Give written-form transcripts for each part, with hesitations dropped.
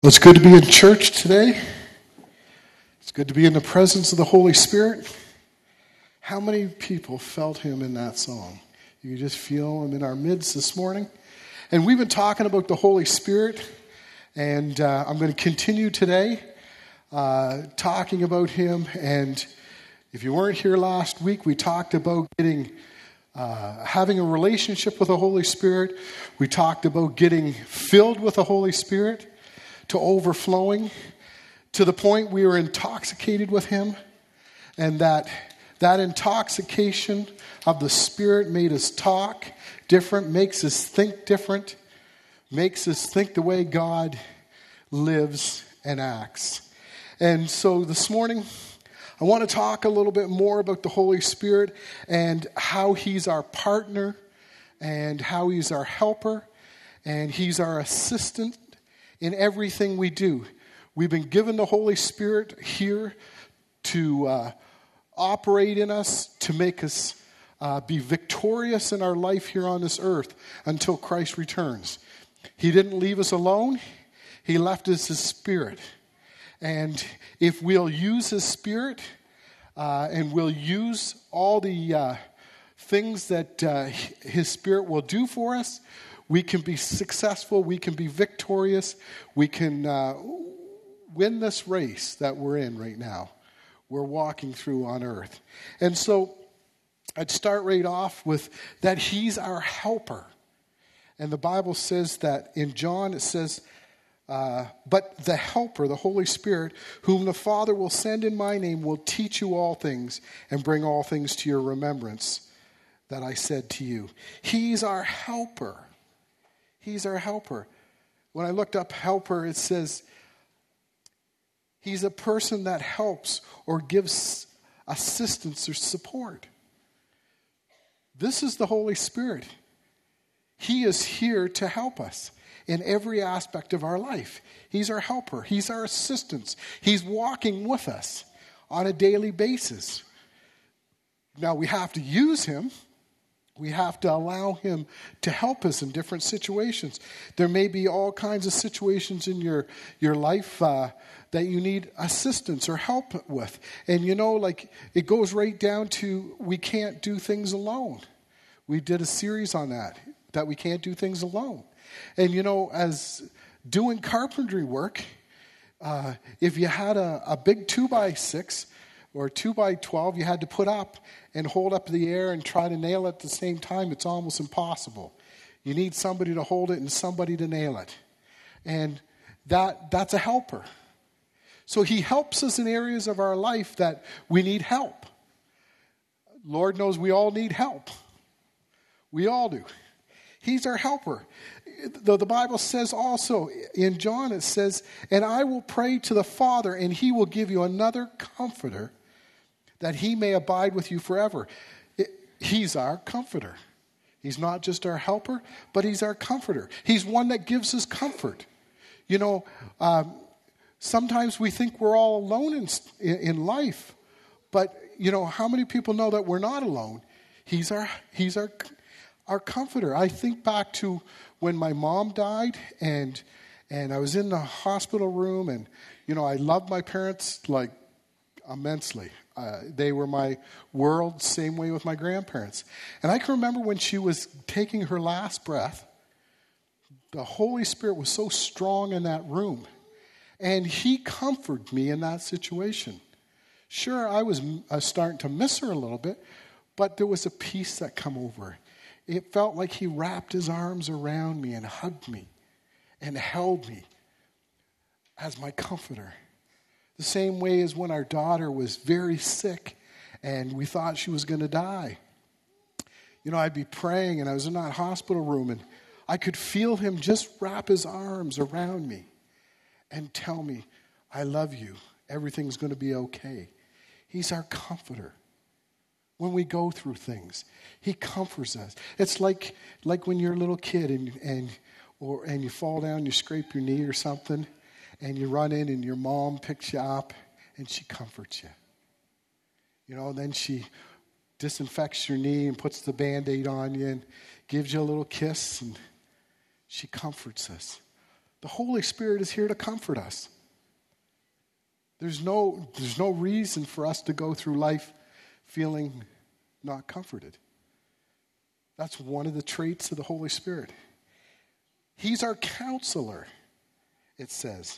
Well, it's good to be in church today. It's good to be in the presence of the Holy Spirit. How many people felt him in that song? You just feel him in our midst this morning. And we've been talking about the Holy Spirit, and I'm going to continue today talking about him. And if you weren't here last week, we talked about having a relationship with the Holy Spirit. We talked about getting filled with the Holy Spirit to overflowing, to the point we were intoxicated with him, and that intoxication of the Spirit made us talk different, makes us think different, makes us think the way God lives and acts. And so this morning, I want to talk a little bit more about the Holy Spirit and how he's our partner and how he's our helper and he's our assistant in everything we do. We've been given the Holy Spirit here to operate in us, to make us be victorious in our life here on this earth until Christ returns. He didn't leave us alone. He left us his Spirit. And if we'll use his Spirit and we'll use all the things that his Spirit will do for us, we can be successful, we can be victorious, we can win this race that we're in right now. We're walking through on earth. And so I'd start right off with that he's our helper. And the Bible says that in John it says, but the helper, the Holy Spirit, whom the Father will send in my name, will teach you all things and bring all things to your remembrance that I said to you. He's our helper. He's our helper. When I looked up helper, it says he's a person that helps or gives assistance or support. This is the Holy Spirit. He is here to help us in every aspect of our life. He's our helper. He's our assistance. He's walking with us on a daily basis. Now we have to use him. We have to allow him to help us in different situations. There may be all kinds of situations in your life that you need assistance or help with. And it goes right down to we can't do things alone. We did a series on that we can't do things alone. And as doing carpentry work, if you had a big 2x6 or 2x12 you had to put up and hold up in the air and try to nail it at the same time, it's almost impossible. You need somebody to hold it and somebody to nail it. And that's a helper. So he helps us in areas of our life that we need help. Lord knows we all need help. We all do. He's our helper. The Bible says also, in John it says, and I will pray to the Father, and he will give you another comforter, that he may abide with you forever. He's our comforter. He's not just our helper, but he's our comforter. He's one that gives us comfort. Sometimes we think we're all alone in life, but how many people know that we're not alone? He's our comforter. I think back to when my mom died, and I was in the hospital room, and I loved my parents like immensely. They were my world, same way with my grandparents. And I can remember when she was taking her last breath, the Holy Spirit was so strong in that room. And he comforted me in that situation. Sure, I was starting to miss her a little bit, but there was a peace that come over. It felt like he wrapped his arms around me and hugged me and held me as my comforter. The same way as when our daughter was very sick and we thought she was going to die. I'd be praying and I was in that hospital room and I could feel him just wrap his arms around me and tell me, I love you. Everything's going to be okay. He's our comforter. When we go through things, he comforts us. It's like when you're a little kid and you fall down, you scrape your knee or something, and you run in and your mom picks you up and she comforts you. Then she disinfects your knee and puts the Band-Aid on you and gives you a little kiss, and she comforts us. The Holy Spirit is here to comfort us. There's no reason for us to go through life feeling not comforted. That's one of the traits of the Holy Spirit. He's our counselor, it says.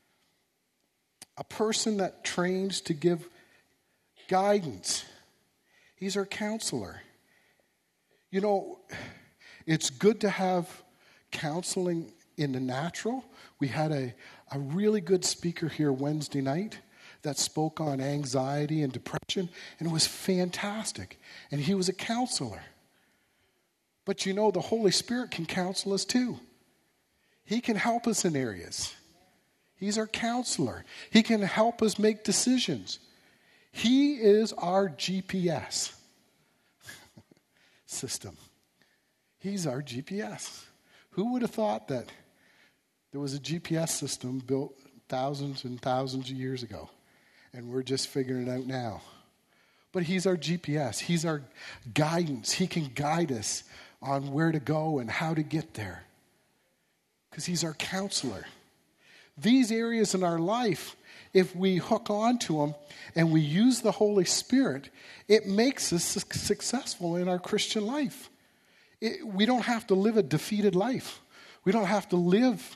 A person that trains to give guidance. He's our counselor. You know, it's good to have counseling in the natural. We had a really good speaker here Wednesday night that spoke on anxiety and depression, and it was fantastic. And he was a counselor. But you know, the Holy Spirit can counsel us too. He can help us in areas. He's our counselor. He can help us make decisions. He is our GPS system. He's our GPS. Who would have thought that there was a GPS system built thousands and thousands of years ago, and we're just figuring it out now? But he's our GPS. He's our guidance. He can guide us on where to go and how to get there, because he's our counselor. These areas in our life, if we hook onto them and we use the Holy Spirit, it makes us successful in our Christian life. We don't have to live a defeated life. We don't have to live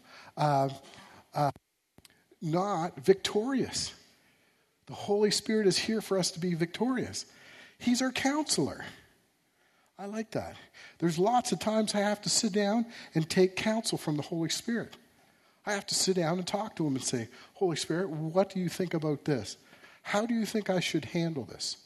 not victorious. The Holy Spirit is here for us to be victorious. He's our counselor. I like that. There's lots of times I have to sit down and take counsel from the Holy Spirit. I have to sit down and talk to him and say, Holy Spirit, what do you think about this? How do you think I should handle this?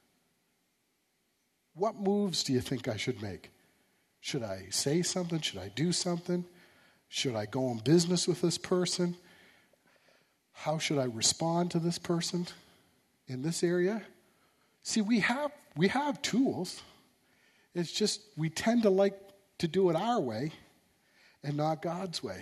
What moves do you think I should make? Should I say something? Should I do something? Should I go on business with this person? How should I respond to this person in this area? See, we have tools. It's just we tend to like to do it our way and not God's way.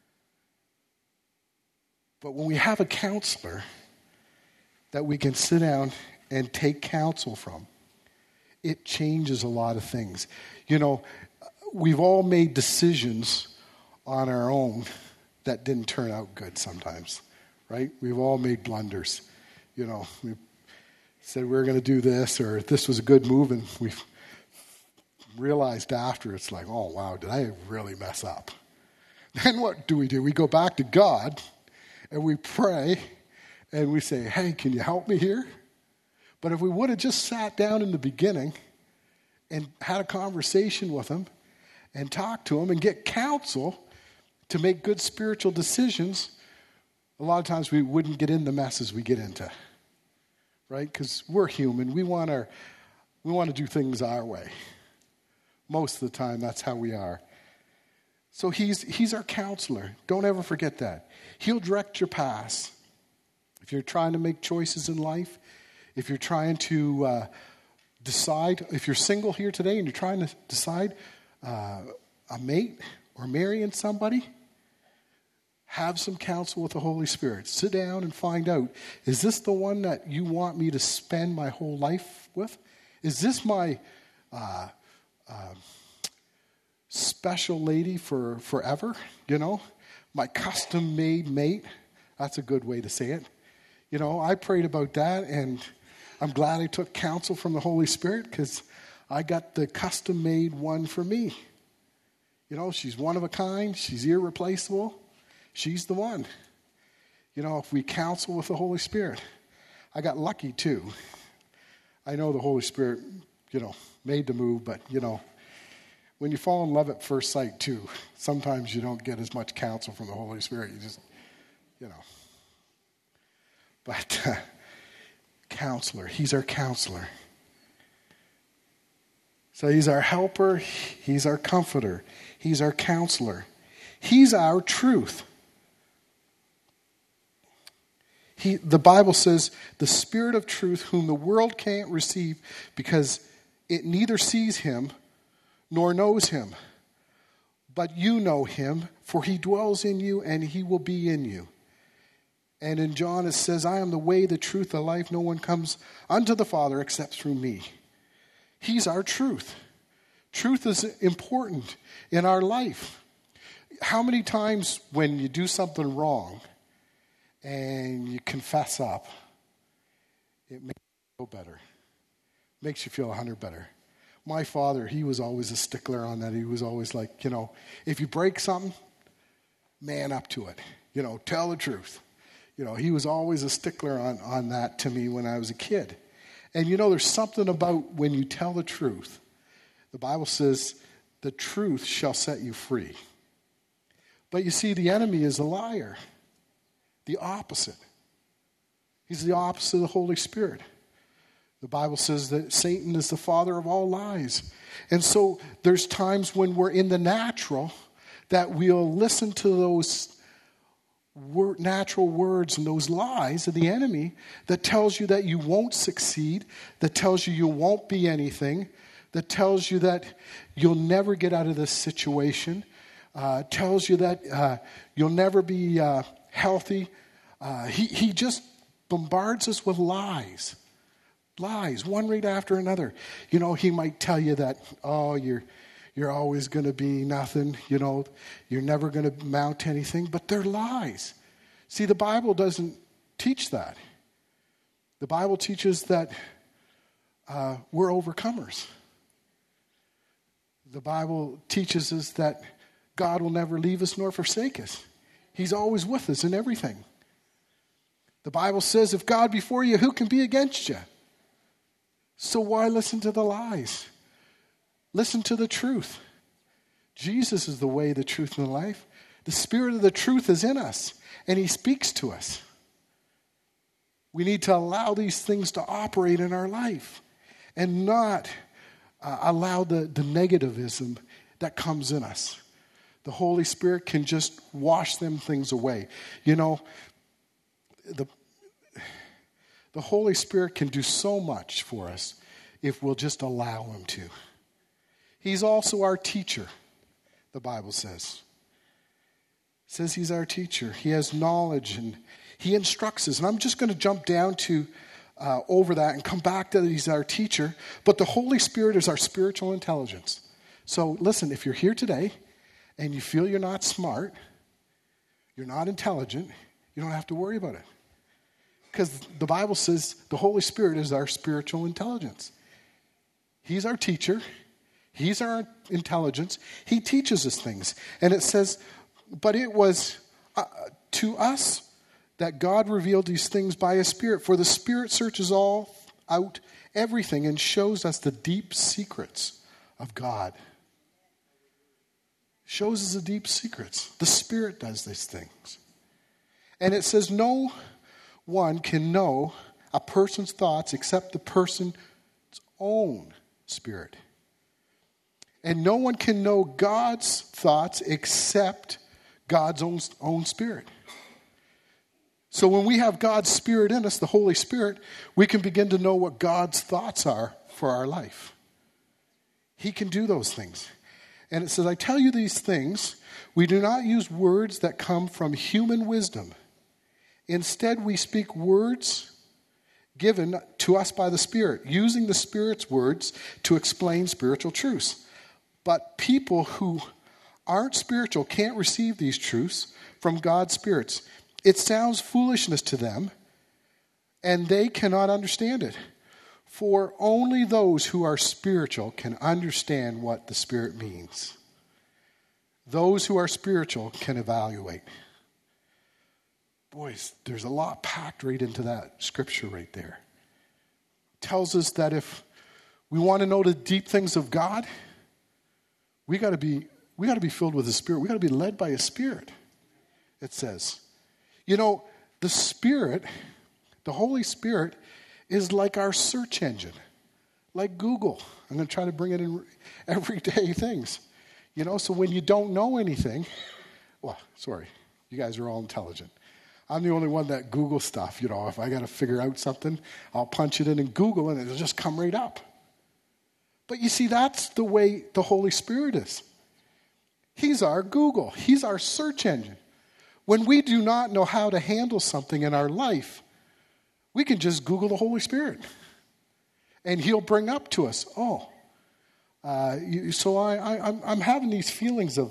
But when we have a counselor that we can sit down and take counsel from, it changes a lot of things. You know, we've all made decisions on our own that didn't turn out good sometimes, right? We've all made blunders. You know, we said we were going to do this, or this was a good move, and we've realized after, it's like, oh, wow, did I really mess up? Then what do? We go back to God, and we pray, and we say, hey, can you help me here? But if we would have just sat down in the beginning and had a conversation with him and talked to him and get counsel to make good spiritual decisions, a lot of times we wouldn't get in the messes we get into, right? Because we're human. We want to do things our way. Most of the time, that's how we are. So he's our counselor. Don't ever forget that. He'll direct your paths. If you're trying to make choices in life, if you're trying to decide, if you're single here today and you're trying to decide a mate or marrying somebody, have some counsel with the Holy Spirit. Sit down and find out, is this the one that you want me to spend my whole life with? Is this my special lady for forever? You know, my custom-made mate. That's a good way to say it. You know, I prayed about that, and I'm glad I took counsel from the Holy Spirit, because I got the custom-made one for me. You know, she's one of a kind. She's irreplaceable. She's the one. You know, if we counsel with the Holy Spirit. I got lucky, too. I know the Holy Spirit, you know, made the move, but, you know, when you fall in love at first sight, too, sometimes you don't get as much counsel from the Holy Spirit. You just, you know. But counselor, he's our counselor. So he's our helper, he's our comforter, he's our counselor. He's our truth. The Bible says, the Spirit of truth, whom the world can't receive because it neither sees him nor knows him. But you know him, for he dwells in you and he will be in you. And in John it says, I am the way, the truth, the life. No one comes unto the Father except through me. He's our truth. Truth is important in our life. how many times when you do something wrong and you confess up, it makes you feel better. Makes you feel 100 better. My father, he was always a stickler on that. He was always like, if you break something, man up to it. Tell the truth. He was always a stickler on that to me when I was a kid. And there's something about when you tell the truth. The Bible says, the truth shall set you free. But you see, the enemy is a liar. The opposite. He's the opposite of the Holy Spirit. The Bible says that Satan is the father of all lies. And so there's times when we're in the natural that we'll listen to those natural words and those lies of the enemy that tells you that you won't succeed, that tells you won't be anything, that tells you that you'll never get out of this situation, tells you that you'll never be healthy. He just bombards us with lies. Lies, one right after another. He might tell you that, you're always going to be nothing, you're never going to amount to anything, but they're lies. See, the Bible doesn't teach that. The Bible teaches that we're overcomers. The Bible teaches us that God will never leave us nor forsake us. He's always with us in everything. The Bible says, if God be for you, who can be against you? So why listen to the lies? Listen to the truth. Jesus is the way, the truth, and the life. The Spirit of the truth is in us, and He speaks to us. We need to allow these things to operate in our life and not allow the negativism that comes in us. The Holy Spirit can just wash them things away. The Holy Spirit can do so much for us if we'll just allow Him to. He's also our teacher, the Bible says. It says He's our teacher. He has knowledge and He instructs us. And I'm just going to jump down to over that and come back to that He's our teacher. But the Holy Spirit is our spiritual intelligence. So listen, if you're here today and you feel you're not smart, you're not intelligent, you don't have to worry about it. Because the Bible says the Holy Spirit is our spiritual intelligence. He's our teacher. He's our intelligence. He teaches us things. And it says, but it was to us that God revealed these things by His Spirit. For the Spirit searches all out everything and shows us the deep secrets of God. Shows us the deep secrets. The Spirit does these things. And it says no one can know a person's thoughts except the person's own spirit. And no one can know God's thoughts except God's own spirit. So when we have God's Spirit in us, the Holy Spirit, we can begin to know what God's thoughts are for our life. He can do those things. And it says, I tell you these things, we do not use words that come from human wisdom. Instead, we speak words given to us by the Spirit, using the Spirit's words to explain spiritual truths. But people who aren't spiritual can't receive these truths from God's spirits. It sounds foolishness to them, and they cannot understand it. For only those who are spiritual can understand what the Spirit means. Those who are spiritual can evaluate. Boys, there's a lot packed right into that scripture right there. It tells us that if we want to know the deep things of God, we got to be filled with the Spirit. We got to be led by His Spirit. It says, the Spirit, the Holy Spirit, is like our search engine, like Google. I'm going to try to bring it in everyday things. So when you don't know anything, you guys are all intelligent. I'm the only one that Google stuff. If I got to figure out something, I'll punch it in Google and it'll just come right up. But you see, that's the way the Holy Spirit is. He's our Google. He's our search engine. When we do not know how to handle something in our life, we can just Google the Holy Spirit. And He'll bring up to us, I'm having these feelings of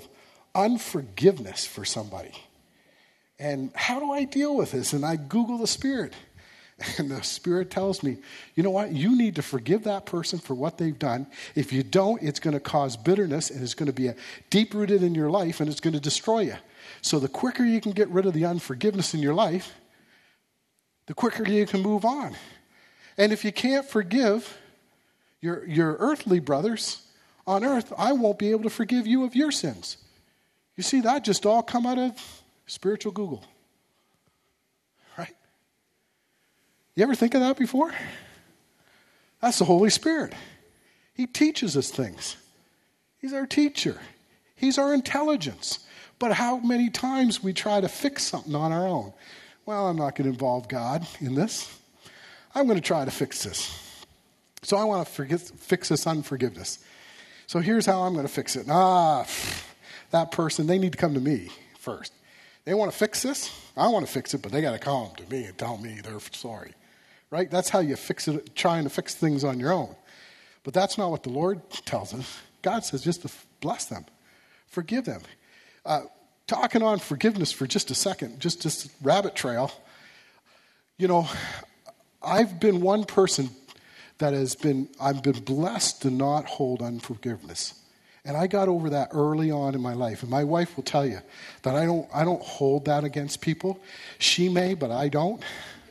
unforgiveness for somebody. And how do I deal with this? And I Google the Spirit. And the Spirit tells me, you know what? You need to forgive that person for what they've done. If you don't, it's going to cause bitterness, and it's going to be deep-rooted in your life, and it's going to destroy you. So the quicker you can get rid of the unforgiveness in your life, the quicker you can move on. And if you can't forgive your earthly brothers on earth, I won't be able to forgive you of your sins. You see, that just all come out of spiritual Google. Right? You ever think of that before? That's the Holy Spirit. He teaches us things. He's our teacher. He's our intelligence. But how many times we try to fix something on our own? Well, I'm not going to involve God in this. I'm going to try to fix this. So I want to fix this unforgiveness. So here's how I'm going to fix it. That person, they need to come to me first. They want to fix this. I want to fix it, but they got to come to me and tell me they're sorry. Right? That's how you fix it, trying to fix things on your own. But that's not what the Lord tells us. God says just to bless them. Forgive them. Talking on forgiveness for just a second, just this rabbit trail. You know, I've been one person that I've been blessed to not hold unforgiveness. And I got over that early on in my life. And my wife will tell you that I don't hold that against people. She may, but I don't.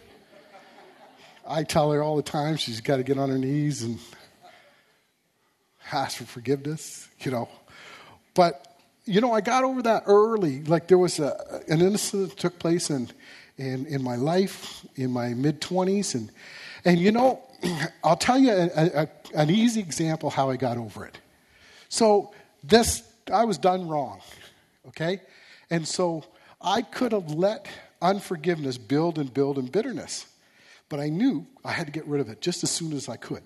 I tell her all the time she's got to get on her knees and ask for forgiveness, you know. But, you know, I got over that early. Like there was an incident that took place in my life, in my mid-20s. And you know, I'll tell you an easy example how I got over it. So I was done wrong, okay? And so I could have let unforgiveness build in bitterness. But I knew I had to get rid of it just as soon as I could.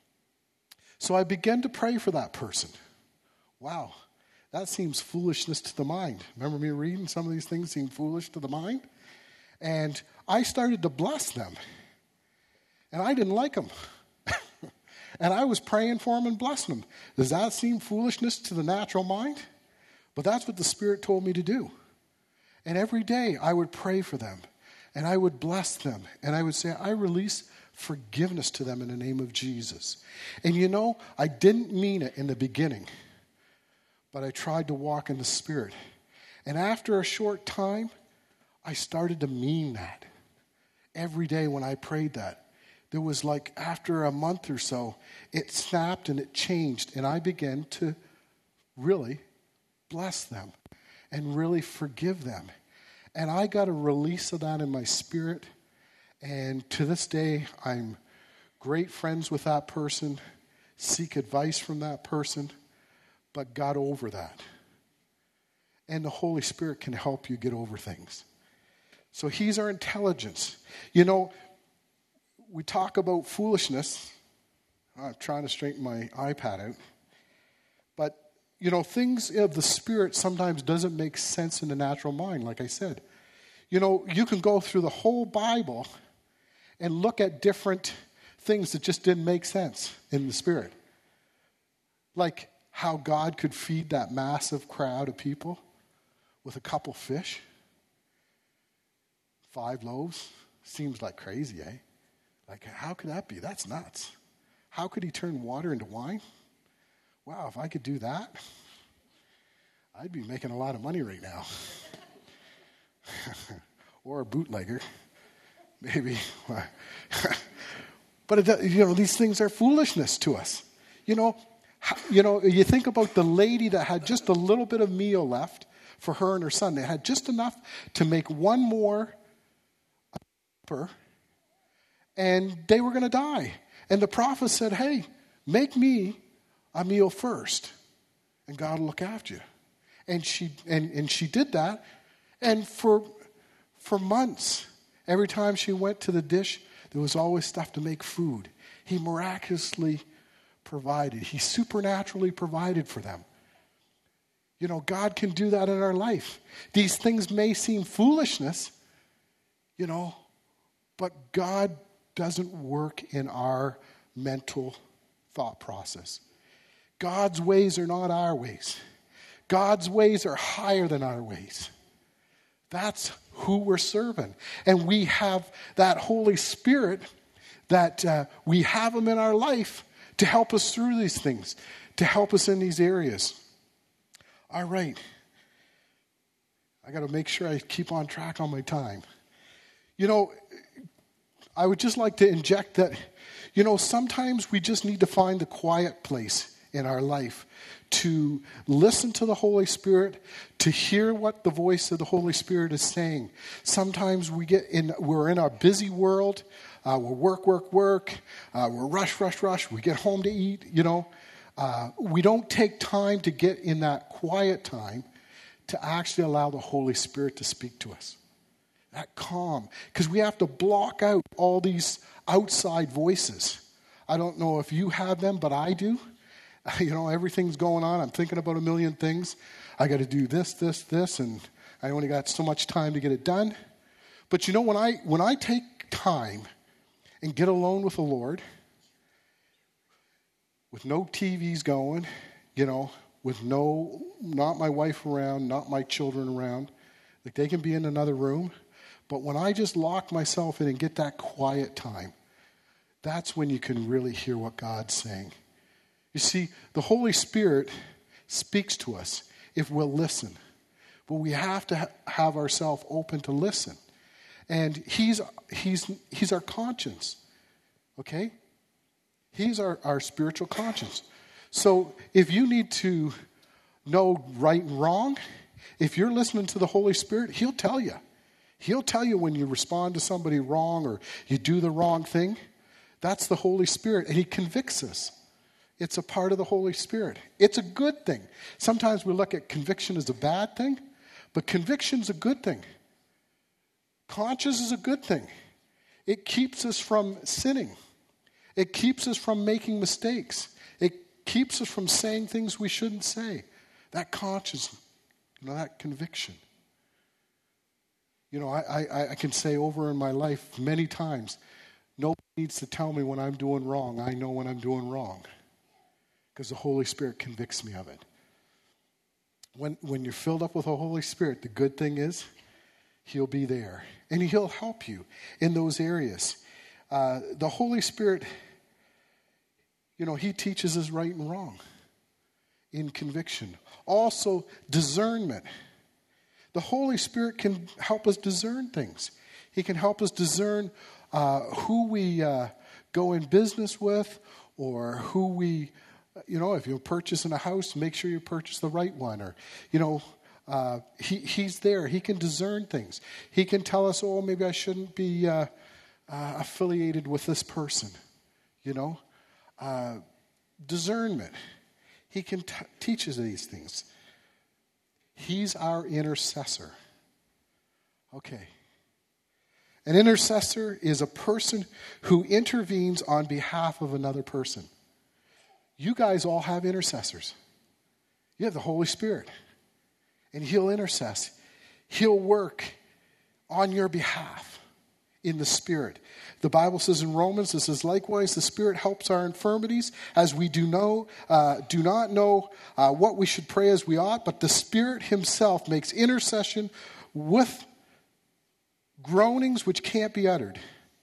So I began to pray for that person. Wow, that seems foolishness to the mind. Remember me reading some of these things seem foolish to the mind? And I started to bless them. And I didn't like them. And I was praying for them and blessing them. Does that seem foolishness to the natural mind? But that's what the Spirit told me to do. And every day I would pray for them. And I would bless them. And I would say, I release forgiveness to them in the name of Jesus. And you know, I didn't mean it in the beginning. But I tried to walk in the Spirit. And after a short time, I started to mean that. Every day when I prayed that. There was like after a month or so, it snapped and it changed. And I began to really bless them and really forgive them. And I got a release of that in my spirit. And to this day, I'm great friends with that person, seek advice from that person, but got over that. And the Holy Spirit can help you get over things. So he's our intelligence. You know, we talk about foolishness. I'm trying to straighten my iPad out. But, you know, things of the Spirit sometimes doesn't make sense in the natural mind, like I said. You know, you can go through the whole Bible and look at different things that just didn't make sense in the Spirit. Like how God could feed that massive crowd of people with a couple fish. 5 loaves. Seems like crazy, eh? Like, how could that be? That's nuts. How could he turn water into wine? Wow, if I could do that, I'd be making a lot of money right now. Or a bootlegger, maybe. But, you know, these things are foolishness to us. You know, you think about the lady that had just a little bit of meal left for her and her son. They had just enough to make one more supper. And they were going to die. And the prophet said, hey, make me a meal first. And God will look after you. And she did that. And for months, every time she went to the dish, there was always stuff to make food. He miraculously provided. He supernaturally provided for them. You know, God can do that in our life. These things may seem foolishness, you know, but God doesn't work in our mental thought process. God's ways are not our ways. God's ways are higher than our ways. That's who we're serving. And we have that Holy Spirit that we have him in our life to help us through these things, to help us in these areas. All right. I got to make sure I keep on track on my time. I would just like to inject that, sometimes we just need to find the quiet place in our life to listen to the Holy Spirit, to hear what the voice of the Holy Spirit is saying. Sometimes we're in our busy world. We're work. We're rush. We get home to eat, We don't take time to get in that quiet time to actually allow the Holy Spirit to speak to us. That calm. Because we have to block out all these outside voices. I don't know if you have them, but I do. Everything's going on. I'm thinking about a million things. I got to do this, and I only got so much time to get it done. But when I take time and get alone with the Lord, with no TVs going, with not my wife around, not my children around, like they can be in another room. But when I just lock myself in and get that quiet time, that's when you can really hear what God's saying. You see, the Holy Spirit speaks to us if we'll listen. But we have to have ourselves open to listen. And he's our conscience. Okay? He's our spiritual conscience. So if you need to know right and wrong, if you're listening to the Holy Spirit, he'll tell you. He'll tell you when you respond to somebody wrong or you do the wrong thing. That's the Holy Spirit, and he convicts us. It's a part of the Holy Spirit. It's a good thing. Sometimes we look at conviction as a bad thing, but conviction's a good thing. Conscience is a good thing. It keeps us from sinning. It keeps us from making mistakes. It keeps us from saying things we shouldn't say. That conscience, that conviction. I can say over in my life many times, nobody needs to tell me when I'm doing wrong. I know when I'm doing wrong. Because the Holy Spirit convicts me of it. When you're filled up with the Holy Spirit, the good thing is he'll be there. And he'll help you in those areas. The Holy Spirit, he teaches us right and wrong in conviction. Also, discernment. The Holy Spirit can help us discern things. He can help us discern who we go in business with, or who we... if you're purchasing a house, make sure you purchase the right one. Or, he's there. He can discern things. He can tell us, maybe I shouldn't be affiliated with this person. Discernment. He can teach us these things. He's our intercessor. Okay. An intercessor is a person who intervenes on behalf of another person. You guys all have intercessors. You have the Holy Spirit. And he'll intercess. He'll work on your behalf in the Spirit. The Bible says in Romans, it says, likewise, the Spirit helps our infirmities, as we do not know what we should pray as we ought, but the Spirit himself makes intercession with groanings which can't be uttered.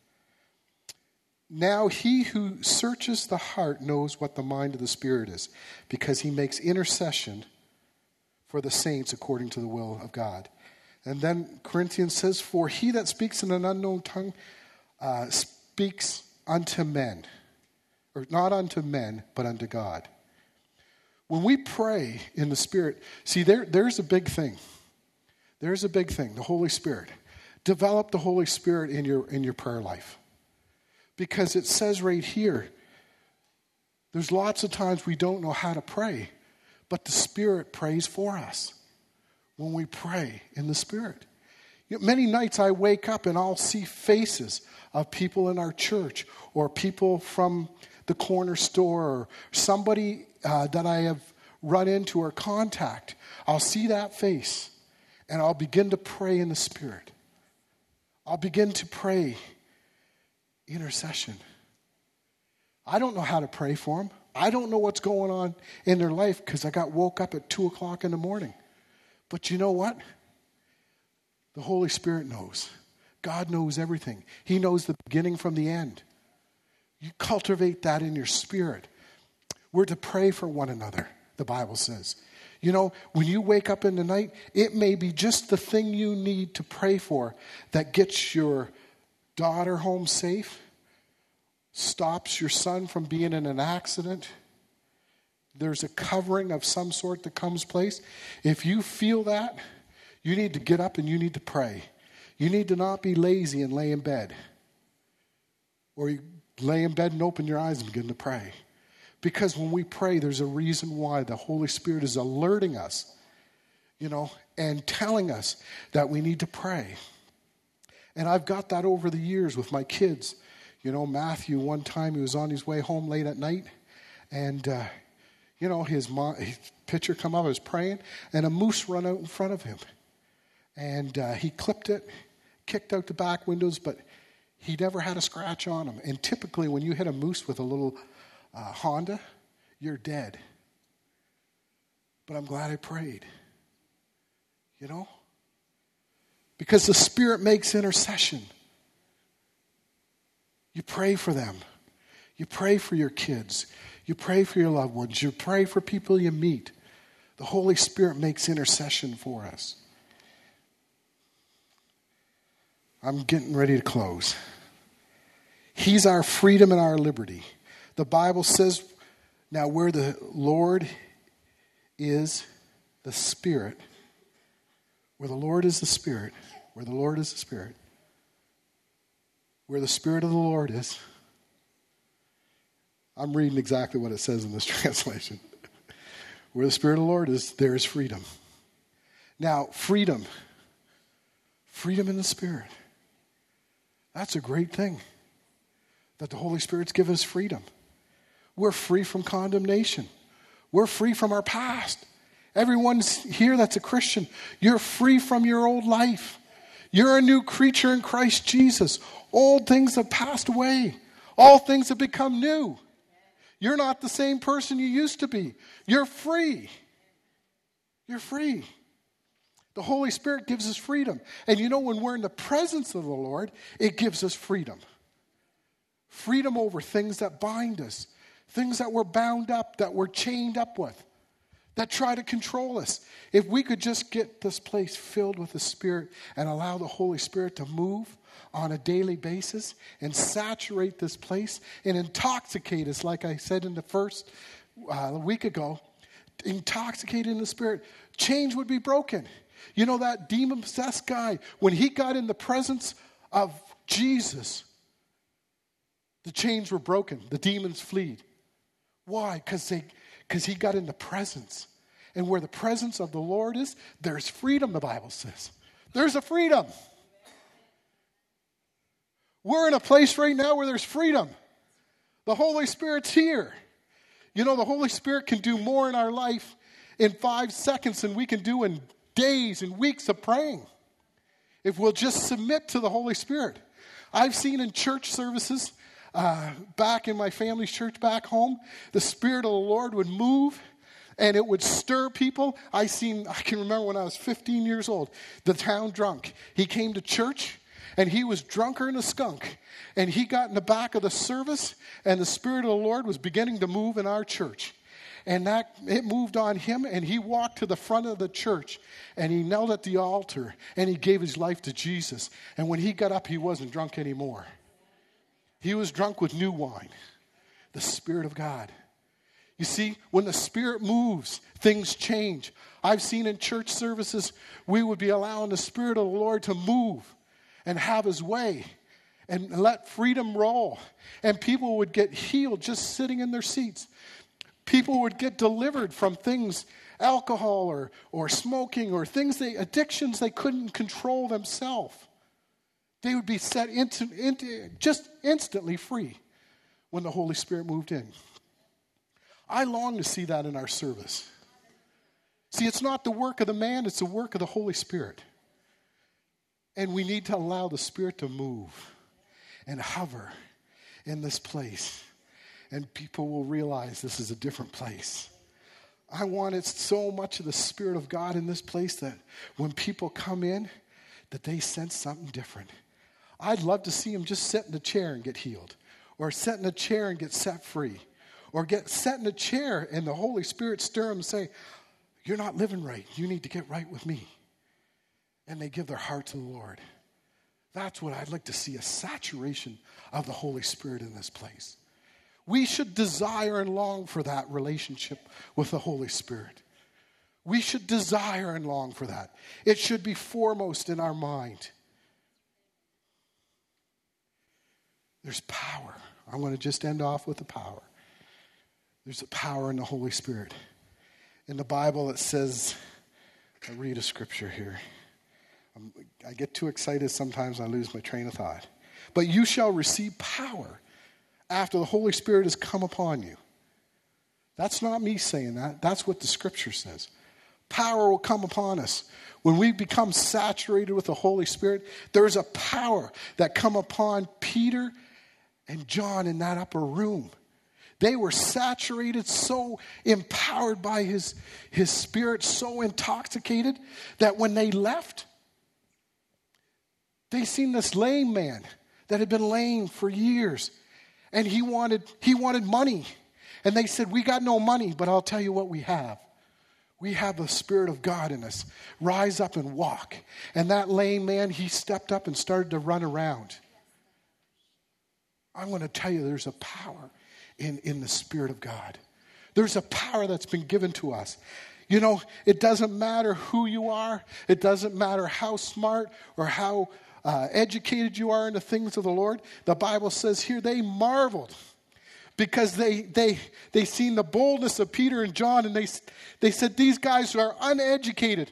Now he who searches the heart knows what the mind of the Spirit is, because he makes intercession for the saints according to the will of God. And then Corinthians says, for he that speaks in an unknown tongue speaks unto men, or not unto men, but unto God. When we pray in the Spirit, see, there's a big thing. There's a big thing, the Holy Spirit. Develop the Holy Spirit in your prayer life. Because it says right here, there's lots of times we don't know how to pray, but the Spirit prays for us when we pray in the Spirit. Many nights I wake up and I'll see faces of people in our church, or people from the corner store, or somebody that I have run into or contact. I'll see that face and I'll begin to pray in the Spirit. I'll begin to pray intercession. I don't know how to pray for them, I don't know what's going on in their life because I got woke up at 2 o'clock in the morning. But you know what? The Holy Spirit knows. God knows everything. He knows the beginning from the end. You cultivate that in your spirit. We're to pray for one another, the Bible says. You know, when you wake up in the night, it may be just the thing you need to pray for that gets your daughter home safe, stops your son from being in an accident. There's a covering of some sort that comes place. If you feel that, you need to get up and you need to pray. You need to not be lazy and lay in bed. Or you lay in bed and open your eyes and begin to pray. Because when we pray, there's a reason why the Holy Spirit is alerting us, you know, and telling us that we need to pray. And I've got that over the years with my kids. You know, Matthew, one time he was on his way home late at night, and, you know, his picture come up, I was praying, and a moose run out in front of him. And he clipped it, kicked out the back windows, but he never had a scratch on him. And typically when you hit a moose with a little Honda, you're dead. But I'm glad I prayed. You know? Because the Spirit makes intercession. You pray for them. You pray for your kids. You pray for your loved ones. You pray for people you meet. The Holy Spirit makes intercession for us. I'm getting ready to close. He's our freedom and our liberty. The Bible says, now where the Lord is the Spirit, where the Lord is the Spirit, where the Lord is the Spirit, where the Spirit of the Lord is. I'm reading exactly what it says in this translation. Where the Spirit of the Lord is, there is freedom. Now, freedom in the Spirit. That's a great thing, that the Holy Spirit's given us freedom. We're free from condemnation. We're free from our past. Everyone's here that's a Christian. You're free from your old life. You're a new creature in Christ Jesus. Old things have passed away. All things have become new. You're not the same person you used to be. You're free. You're free. The Holy Spirit gives us freedom. And you know, when we're in the presence of the Lord, it gives us freedom. Freedom over things that bind us. Things that we're bound up, that we're chained up with, that try to control us. If we could just get this place filled with the Spirit and allow the Holy Spirit to move on a daily basis and saturate this place and intoxicate us, like I said in the first week ago, intoxicate in the Spirit, change would be broken. You know, that demon-possessed guy, when he got in the presence of Jesus, the chains were broken. The demons fled. Why? Because he got in the presence. And where the presence of the Lord is, there's freedom, the Bible says. There's a freedom. We're in a place right now where there's freedom. The Holy Spirit's here. You know, the Holy Spirit can do more in our life in 5 seconds than we can do in days and weeks of praying. If we'll just submit to the Holy Spirit. I've seen in church services, back in my family's church back home, the Spirit of the Lord would move and it would stir people. I can remember when I was 15 years old, the town drunk. He came to church and he was drunker than a skunk. And he got in the back of the service and the Spirit of the Lord was beginning to move in our church. And it moved on him, and he walked to the front of the church, and he knelt at the altar, and he gave his life to Jesus. And when he got up, he wasn't drunk anymore. He was drunk with new wine, the Spirit of God. You see, when the Spirit moves, things change. I've seen in church services, we would be allowing the Spirit of the Lord to move and have his way and let freedom roll. And people would get healed just sitting in their seats. People would get delivered from things, alcohol or smoking or addictions they couldn't control themselves. They would be set into just instantly free when the Holy Spirit moved in. I long to see that in our service. See, it's not the work of the man, it's the work of the Holy Spirit. And we need to allow the Spirit to move and hover in this place. and people will realize this is a different place. I wanted so much of the Spirit of God in this place that when people come in, that they sense something different. I'd love to see them just sit in a chair and get healed, or sit in a chair and get set free, or get set in a chair and the Holy Spirit stir them and say, you're not living right. You need to get right with me. And they give their heart to the Lord. That's what I'd like to see, a saturation of the Holy Spirit in this place. We should desire and long for that relationship with the Holy Spirit. We should desire and long for that. It should be foremost in our mind. There's power. I want to just end off with the power. There's a power in the Holy Spirit. In the Bible it says, I read a scripture here. I get too excited sometimes I lose my train of thought. But you shall receive power after the Holy Spirit has come upon you. That's not me saying that. That's what the scripture says. Power will come upon us. When we become saturated with the Holy Spirit, there's a power that come upon Peter and John in that upper room. They were saturated, so empowered by his Spirit, so intoxicated that when they left, they seen this lame man that had been lame for years. And he wanted money. And they said, we got no money, but I'll tell you what we have. We have the Spirit of God in us. Rise up and walk. And that lame man, he stepped up and started to run around. I'm going to tell you there's a power in the Spirit of God. There's a power that's been given to us. You know, it doesn't matter who you are. It doesn't matter how smart or how educated you are in the things of the Lord. The Bible says here they marveled because they seen the boldness of Peter and John, and they said these guys are uneducated.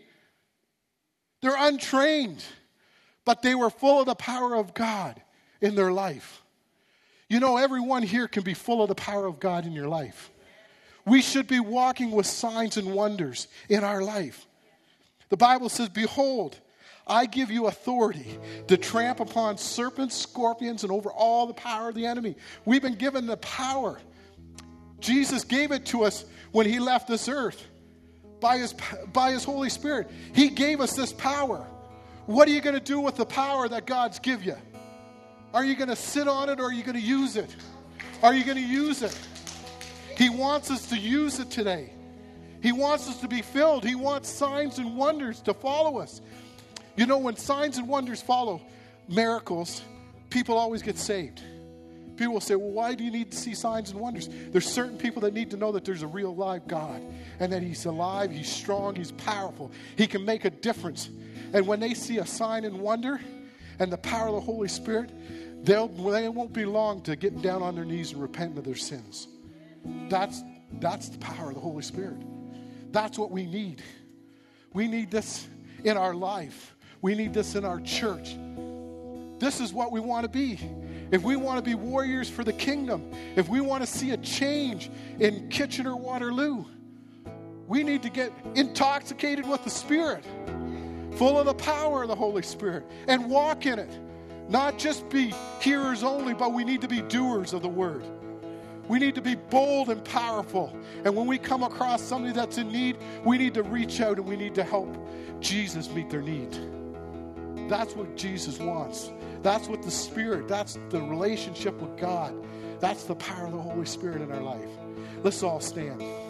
They're untrained, but they were full of the power of God in their life. You know, everyone here can be full of the power of God in your life. We should be walking with signs and wonders in our life. The Bible says, behold, I give you authority to tramp upon serpents, scorpions, and over all the power of the enemy. We've been given the power. Jesus gave it to us when he left this earth by his Holy Spirit. He gave us this power. What are you going to do with the power that God's give you? Are you going to sit on it or are you going to use it? Are you going to use it? He wants us to use it today. He wants us to be filled. He wants signs and wonders to follow us. You know, when signs and wonders follow miracles, people always get saved. People will say, well, why do you need to see signs and wonders? There's certain people that need to know that there's a real live God and that he's alive, he's strong, he's powerful. He can make a difference. And when they see a sign and wonder and the power of the Holy Spirit, they won't be long to getting down on their knees and repenting of their sins. That's the power of the Holy Spirit. That's what we need. We need this in our life. We need this in our church. This is what we want to be. If we want to be warriors for the kingdom, if we want to see a change in Kitchener-Waterloo, we need to get intoxicated with the Spirit, full of the power of the Holy Spirit, and walk in it. Not just be hearers only, but we need to be doers of the word. We need to be bold and powerful. And when we come across somebody that's in need, we need to reach out and we need to help Jesus meet their need. That's what Jesus wants. That's what the Spirit, that's the relationship with God. That's the power of the Holy Spirit in our life. Let's all stand.